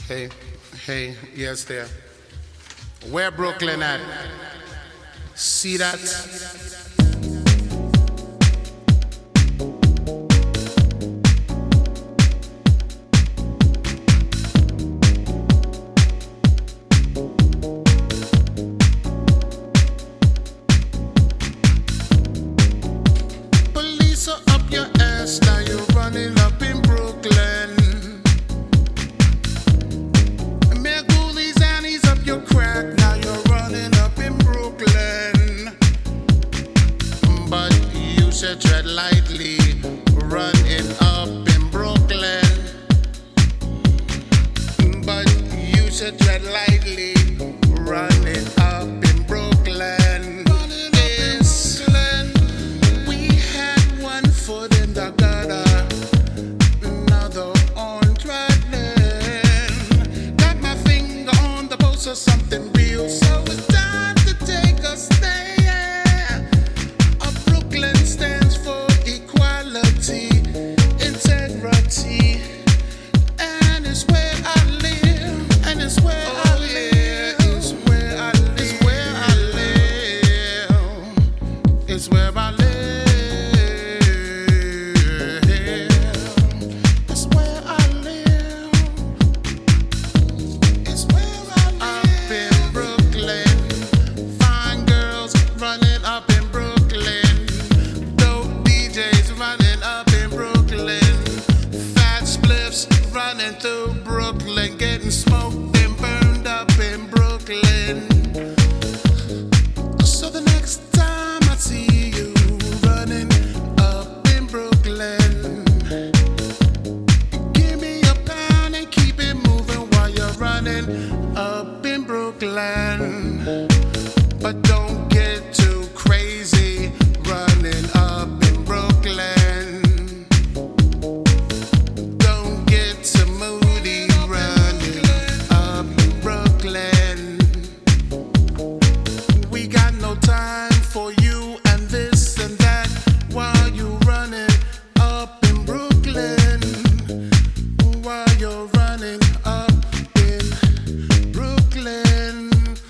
Hey, hey, yes there. Where Brooklyn at? See that? Police are up your ass, now you're running up in Brooklyn. Mayor Ghoulies and he's up your crack, now you're running up in Brooklyn. But you should tread lightly, running up in Brooklyn. But you should tread lightly, running up in Brooklyn. Yes, we had one foot in the gutter, another on Trident. Got my finger on the pulse of something real, so it's time to take a stand. Brooklyn stands for equality, integrity, and it's where I live, and it's where I live, it's where I live, it's where I live, it's where I live. It's where I live. It's where I live. Up in Brooklyn, fine girls running up in Brooklyn, dope DJs running up in Brooklyn, fat spliffs running through Brooklyn, getting smoked and burned up in Brooklyn. So the next time I see you running up in Brooklyn, give me a pound and keep it moving while you're running up in Brooklyn. But don't get too crazy running up in Brooklyn. Don't get too moody running up in Brooklyn. We got no time for you and this and that while you running up in Brooklyn. While you're running up in Brooklyn.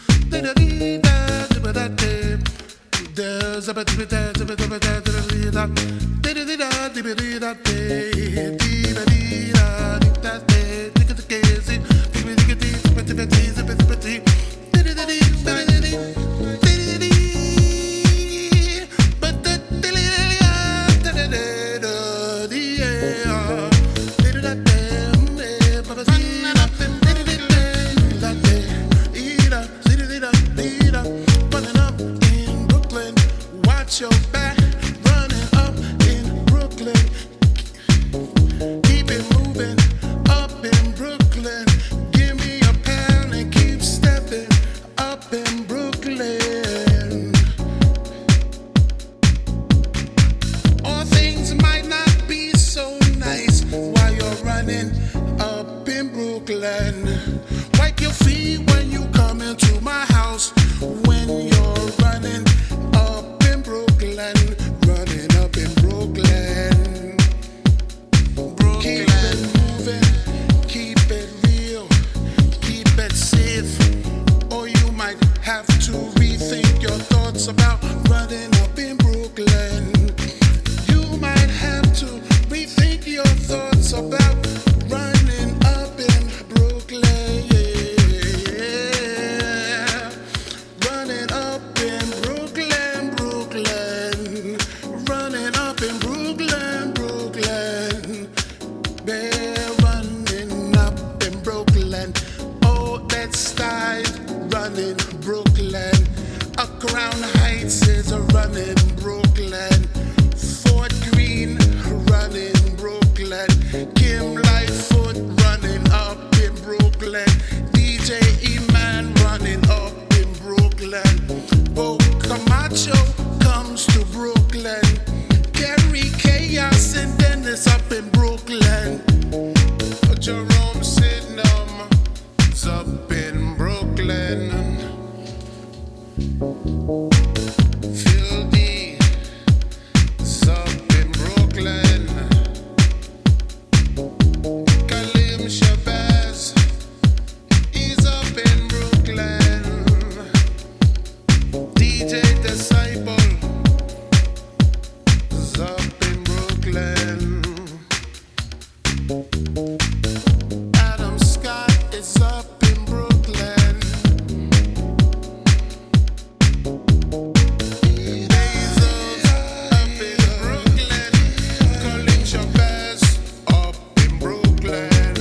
Running up in Brooklyn, watch your back. Running up in Brooklyn, keep it moving up in Brooklyn. Give me a pound and keep stepping up in Brooklyn. All things might not be so nice while you're running up in Brooklyn. Wipe your feet when you come into my house. When you're running up in Brooklyn, running up in Brooklyn. Keep it moving, keep it real, keep it safe, or you might have to rethink your thoughts about running up in Brooklyn. You might have to rethink your thoughts about running up in Brooklyn. Yeah. Running up in Brooklyn, Brooklyn. Running up in Brooklyn, Brooklyn. They're running up in Brooklyn. Oh, that style running Brooklyn. A Crown Heights is a running Brooklyn. Fort Greene running Brooklyn. Kim Lightfoot running up in Brooklyn. DJ E-Man running up in Brooklyn. Bo Camacho comes to Brooklyn. Gary Chaos and Dennis up in Brooklyn. Jerome Sydenham is up in Brooklyn. Phil D is up in Brooklyn. Khalim Shabazz Adam Scott is up in Brooklyn. Basil's up in Brooklyn. Colin Chavez up in Brooklyn.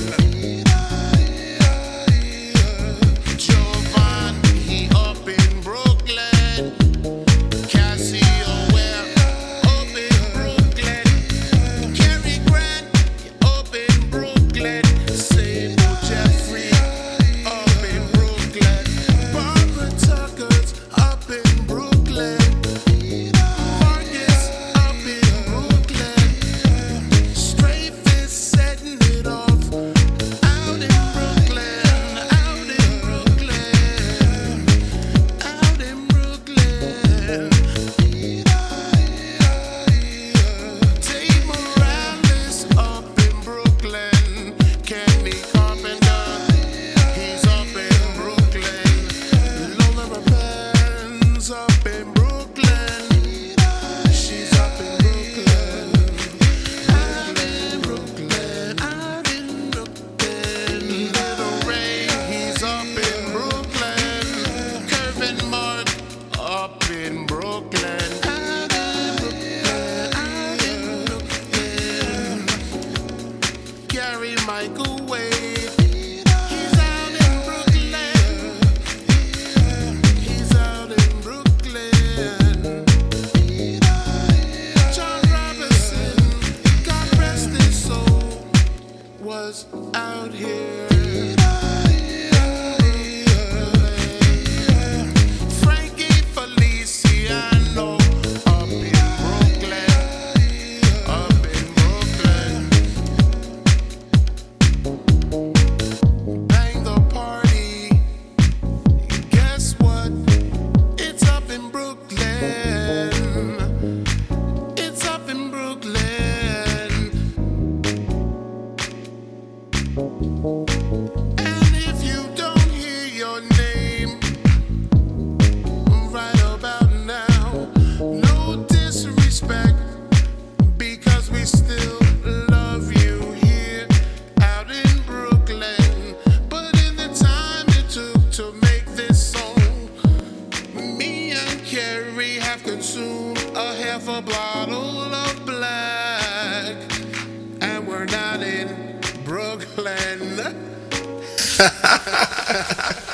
Jovan, he up in Brooklyn. Cassie O'Ware up in Brooklyn. Cary Grant up in Brooklyn. Sable Jeffrey up in Brooklyn. Barbara Tucker's up in Brooklyn. Marcus up in Brooklyn. Strafe is setting it off out in Brooklyn. Out in Brooklyn. Out in Brooklyn. Tate Morales up in Brooklyn. Kenny Carpenter, he's up in Brooklyn. Lola Raven's up in Brooklyn. She's up in Brooklyn. Out in Brooklyn. Out in Brooklyn. Little Ray, he's up in Brooklyn. Kevin Mark up in Brooklyn. Out in Brooklyn. Out in Brooklyn. Gary Michael Wade, he's out in Brooklyn. He's out in Brooklyn. John Robinson, God rest his soul, was out here. Frankie Feliciano up in Brooklyn. Up in Brooklyn. Bang the party. Guess what? It's up in Brooklyn. It's up in Brooklyn. And if you don't hear your name right about now, no disrespect, because we still love you here out in Brooklyn. But in the time it took to make this song, me and Carrie have consumed a half a bottle of black, and we're not in Brooklyn.